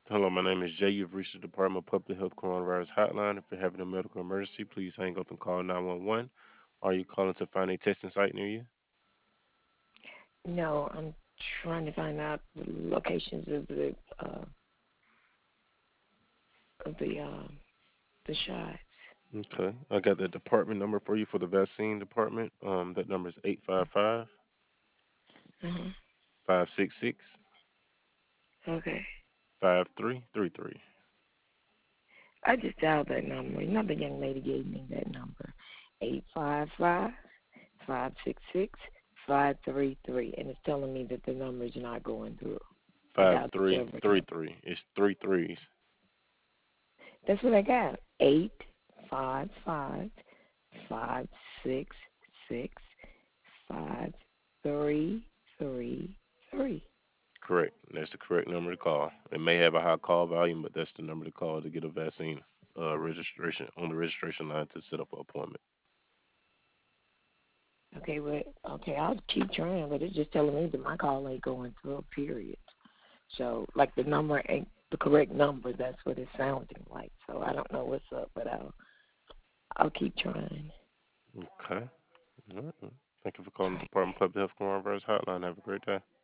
Hello, my name is Jay. You've reached the Department of Public Health Coronavirus Hotline. If you're having a medical emergency, please hang up and call 911. Are you calling to find a testing site near you? No, I'm trying to find out the locations uh, of the shots. Okay. I got the department number for you for the vaccine department. That number is 855 Uh-huh. 566 Okay. 5333. I just dialed that number. Another young lady gave me that number. 855-566-5333, and it's telling me that the number is not going through. I dialed it several times. 5333. It's three threes. That's what I got. 855-566-5333. Correct. That's the correct number to call. It may have a high call volume, but that's the number to call to get a vaccine registration on the registration line to set up an appointment. Okay, okay, I'll keep trying, but it's just telling me that my call ain't going through, period. So, like the number ain't the correct number. That's what it's sounding like. So I don't know what's up, but I'll keep trying. Okay. All right. Thank you for calling the Department of Public Health Coronavirus Hotline. Have a great day.